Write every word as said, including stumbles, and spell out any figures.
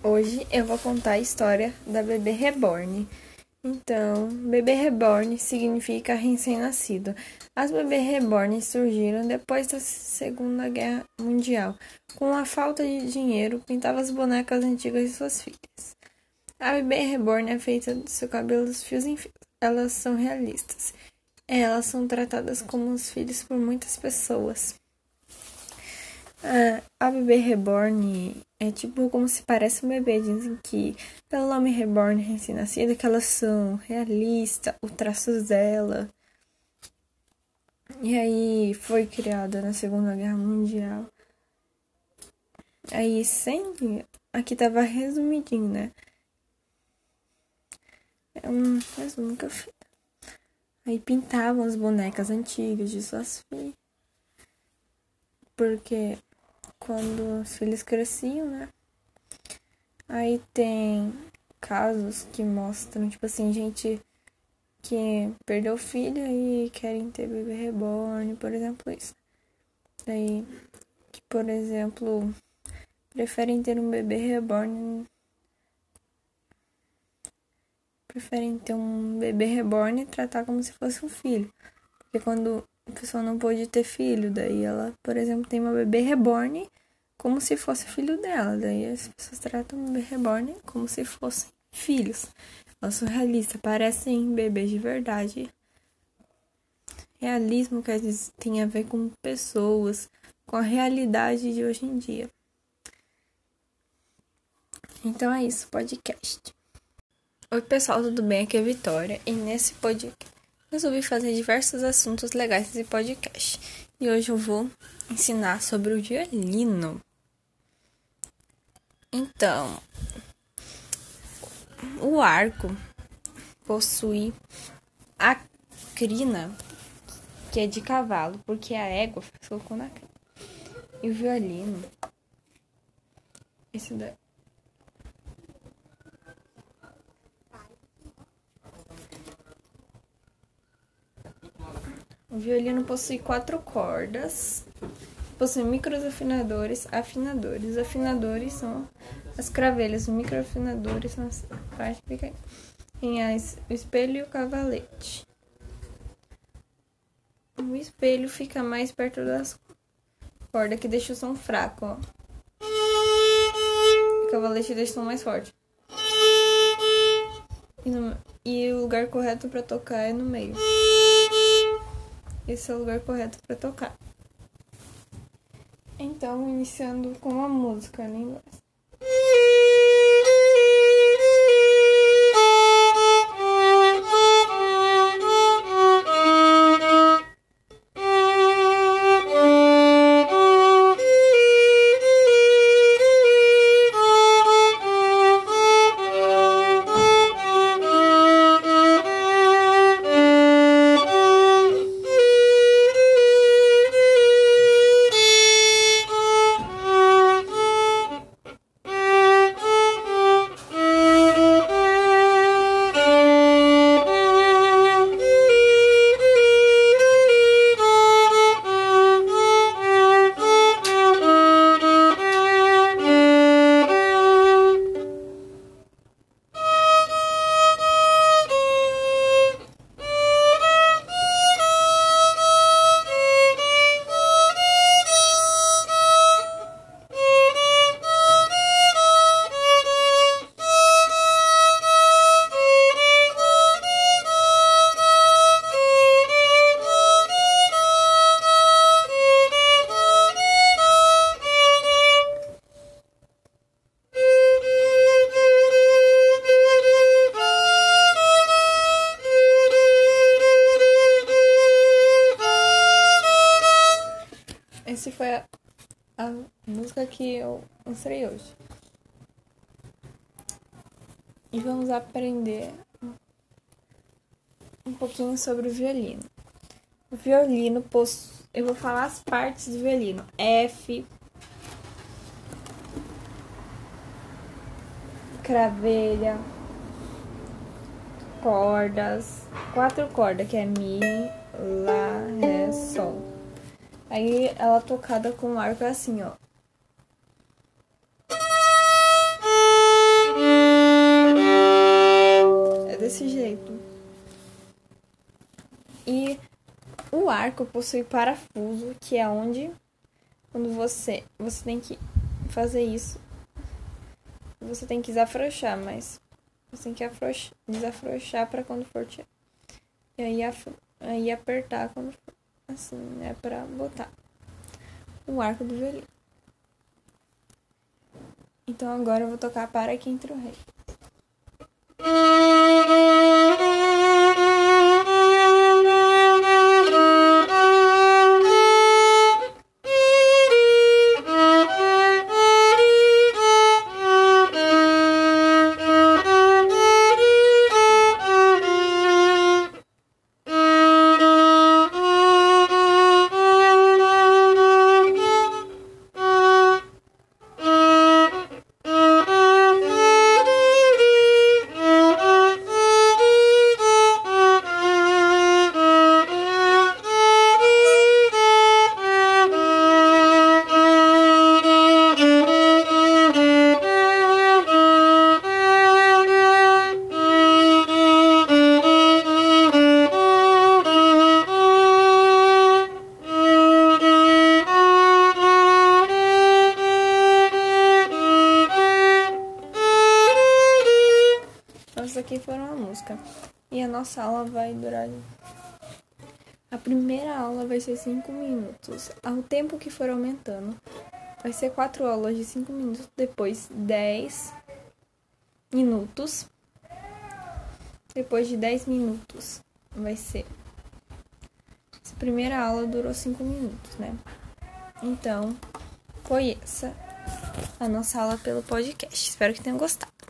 Hoje eu vou contar a história da bebê reborn. Então, bebê reborn significa recém-nascido. As bebês reborn surgiram depois da Segunda Guerra Mundial. Com a falta de dinheiro, pintava as bonecas antigas de suas filhas. A bebê reborn é feita de seu cabelo dos fios em fios. Elas são realistas. Elas são tratadas como os filhos por muitas pessoas. Ah, a bebê reborn é tipo como se parece um bebê. Dizem que, pelo nome reborn, recém-nascida, que elas são realistas, o traço dela. E aí foi criada na Segunda Guerra Mundial. Aí sempre. Aqui tava resumidinho, né? É um resumo que eu fiz. Aí pintavam as bonecas antigas de suas filhas. Porque quando os filhos cresciam, né? Aí tem casos que mostram, tipo assim, gente que perdeu filho e querem ter bebê reborn, por exemplo, isso. Daí, que, por exemplo, preferem ter um bebê reborn. Preferem ter um bebê reborn e tratar como se fosse um filho. Porque quando a pessoa não pôde ter filho, daí ela, por exemplo, tem uma bebê reborn como se fosse filho dela. Daí as pessoas tratam o bebê reborn como se fossem filhos. Elas são realistas, parecem bebês de verdade. Realismo quer dizer, tem a ver com pessoas, com a realidade de hoje em dia. Então é isso, podcast. Oi pessoal, tudo bem? Aqui é a Vitória e nesse podcast resolvi fazer diversos assuntos legais nesse podcast. E hoje eu vou ensinar sobre o violino. Então, o arco possui a crina, que é de cavalo, porque a égua colocou na crina. E o violino, esse daí. O violino possui quatro cordas, possui microafinadores, afinadores. Os afinadores são as cravelhas, os microafinadores são as partes pequenas. Tem as, o espelho e o cavalete. O espelho fica mais perto das cordas, que deixa o som fraco, ó. O cavalete deixa o som mais forte. E, no, e o lugar correto para tocar é no meio. Esse é o lugar correto para tocar. Então, iniciando com a música em inglês. Essa foi a, a música que eu mostrei hoje. E vamos aprender um pouquinho sobre o violino. O violino possui... Eu vou falar as partes do violino. F, cravelha, cordas, quatro cordas, que é Mi, Lá, Ré, Sol. Aí ela tocada com o arco é assim, ó. O arco possui parafuso, que é onde, quando você, você tem que fazer isso, você tem que desafrouxar, mas você tem que afrouxar, desafrouxar para quando for tirar. E aí, aí apertar quando for, assim, né, para botar o arco do violino. Então agora eu vou tocar Para Que Entre o Rei. Essa aqui foram a música. E a nossa aula vai durar... A primeira aula vai ser cinco minutos. Ao tempo que for aumentando, vai ser quatro aulas de cinco minutos. Depois dez minutos. Depois de dez minutos vai ser... Essa primeira aula durou cinco minutos, né? Então, conheça a nossa aula pelo podcast. Espero que tenham gostado.